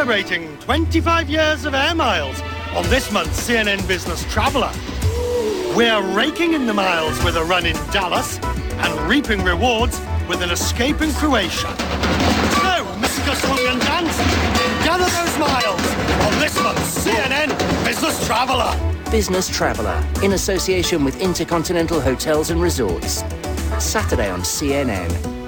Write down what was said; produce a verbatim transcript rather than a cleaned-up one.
celebrating twenty-five years of air miles on this month's C N N Business Traveller. We're raking in the miles with a run in Dallas and reaping rewards with an escape in Croatia. So, Mister Swung and Dance, gather those miles on this month's C N N Business Traveller. Business Traveller, in association with Intercontinental Hotels and Resorts. Saturday on C N N.